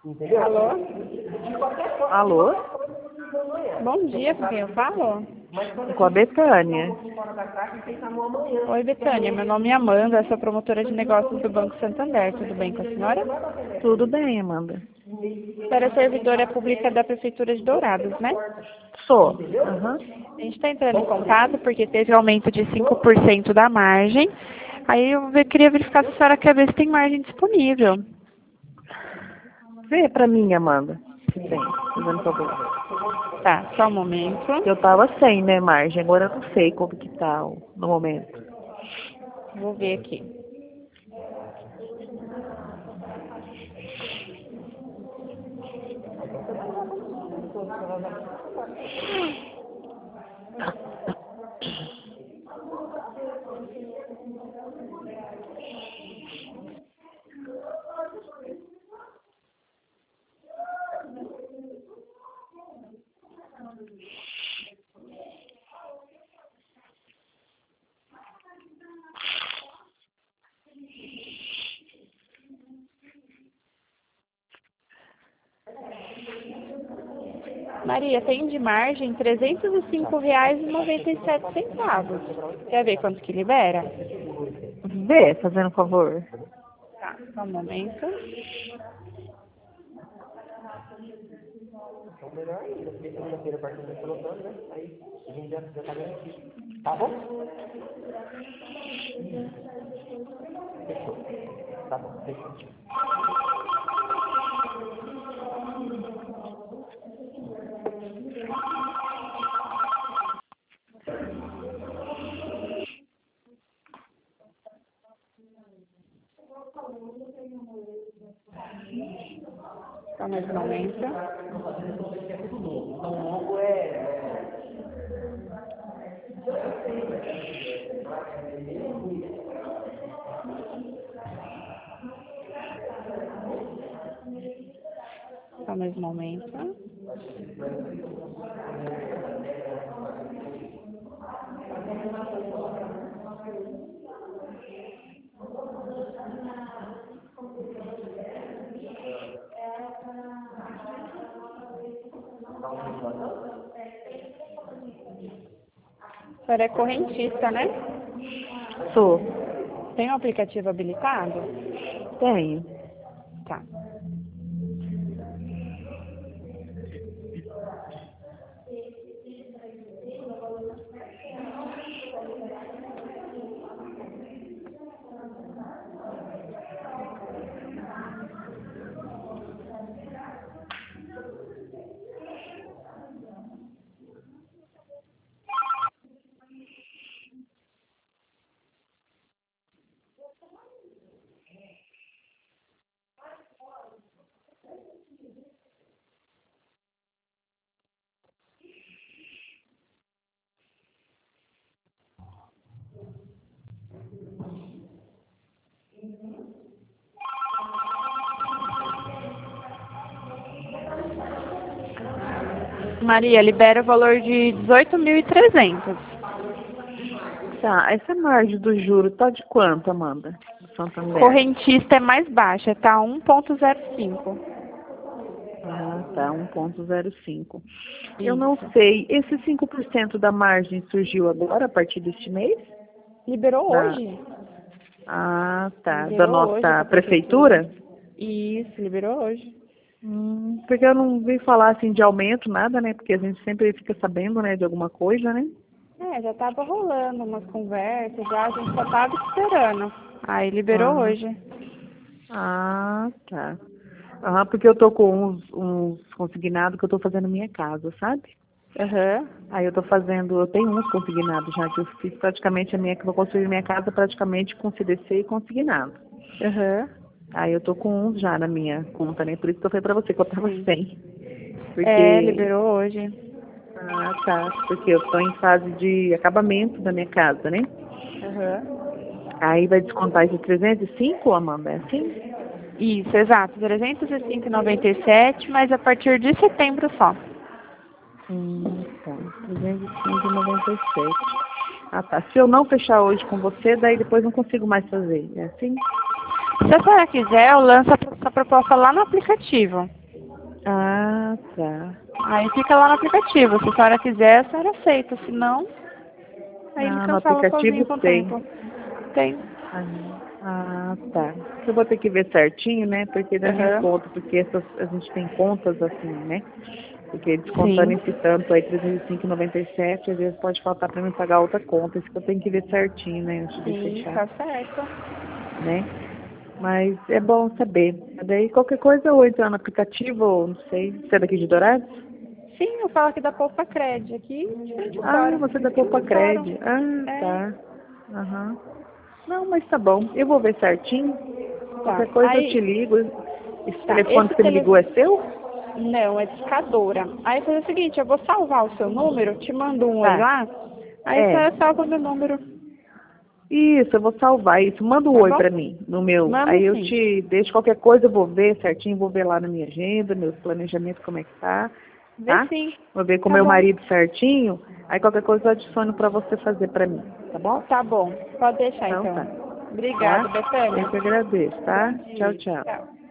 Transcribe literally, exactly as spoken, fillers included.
Entendeu? Alô? De qualquer forma, Alô? Bom dia, com quem eu falo? Com a Betânia. fora da caixa e pensar no amanhã. Oi, Betânia, meu nome é Amanda, eu sou promotora de negócios do Banco Santander. Tudo bem com a senhora? Tudo bem, Amanda? A senhora é servidora pública da Prefeitura de Dourados, né? Sou. Aham. A gente está entrando em contato porque teve aumento de cinco por cento da margem. Aí eu ve- queria verificar se a senhora quer ver se tem margem disponível. Vê pra mim, Amanda. Se tem. Fazendo favor. Tá, só um momento. Eu tava sem, né, margem. Agora eu não sei como que tá o- no momento. Vou ver aqui. Maria, tem de margem trezentos e cinco reais e noventa e sete centavos. Quer ver quanto que libera? Vê, fazendo favor. Tá, só um momento. Então, melhor ainda, porque segunda-feira a partir do colocando, né? Aí a gente já, já tá garantido. Tá bom? Fechou. Tá bom, fechou. Só mais um momento. Então, logo é. Só mais um momento. A senhora é correntista, né? Sou. Tem um aplicativo habilitado? Tenho. Tá. Maria, libera o valor de dezoito mil e trezentos. Tá, essa margem do juro tá de quanto, Amanda? Do Santander. Correntista é mais baixa, tá um ponto zero cinco. Ah, tá, um ponto zero cinco. Eu não sei, esse cinco por cento da margem surgiu agora, a partir deste mês? Liberou Da- hoje. Ah, tá. Da Liberou hoje nossa pra prefeitura? Isso, liberou hoje. Hum, porque eu não vi falar assim de aumento, nada, né? Porque a gente sempre fica sabendo, né, de alguma coisa, né? É, já tava rolando umas conversas, já a gente só tava esperando. Aí liberou Ah, hoje. ah, tá. Ah, porque eu tô com uns, uns consignados que eu tô fazendo minha casa, sabe? Aham. Aí eu tô fazendo, eu tenho uns consignados já, que eu fiz praticamente a minha, que eu vou construir minha casa praticamente com C D C e consignado. Aham. Aí eu tô com uns já na minha conta, né? Por isso que eu falei pra você que eu tava Sim. sem. Porque, É, liberou hoje. ah, tá, porque eu tô em fase de acabamento da minha casa, né? Aham. Aí vai descontar esses trezentos e cinco, Amanda, é assim? Isso, exato. trezentos e cinco reais e noventa e sete, mas a partir de setembro só. Hum, tá, trezentos e cinco e noventa e sete. Ah, tá. Se eu não fechar hoje com você, daí depois não consigo mais fazer, é assim? Se a senhora quiser, eu lanço essa proposta lá no aplicativo. Ah, tá. Aí fica lá no aplicativo. Se a senhora quiser, a senhora aceita. Se não, aí ele Ah, no cancela sozinho aplicativo com o tem. tempo. Tem. Ah, ah, tá. Eu vou ter que ver certinho, né? Porque da minha Aham. conta, porque essas, a gente tem contas assim, né? Porque descontando Sim. esse tanto aí, trezentos e cinco reais e noventa e sete centavos, às vezes pode faltar para mim pagar outra conta. Isso que eu tenho que ver certinho, né? Antes de Sim, fechar, tá certo. né? Mas é bom saber. Daí qualquer coisa, ou entrar no aplicativo, ou não sei. Você é daqui de Dourados? Sim, eu falo aqui da Poupa Cred, aqui de frente ao Ah, fórum. você é da Aqui Poupa no fórum. Cred. Ah, É, tá. Aham. Não, mas tá bom. Eu vou ver certinho. tá. Qualquer coisa eu te Aí, ligo. Esse tá. telefone Esse que você me ligou é telefone. seu? Não, é discadora. Aí fazer o seguinte, eu vou salvar o seu número, te mando um oi Tá. lá, aí a É. senhora salva meu número, Isso, eu vou salvar isso. Manda um tá oi bom? pra mim no meu. Mando Aí eu sim. te deixo qualquer coisa, eu vou ver certinho, vou ver lá na minha agenda, meus planejamentos, como é que tá, Vê tá? sim. Vou ver com Tá meu bom. marido certinho. Aí qualquer coisa eu adiciono pra você fazer pra mim, tá bom? Tá bom. Pode deixar Então então. tá. Obrigada, Tá? Eu Betânia. que agradeço, tá? Bom Tchau, dia. tchau. Tchau.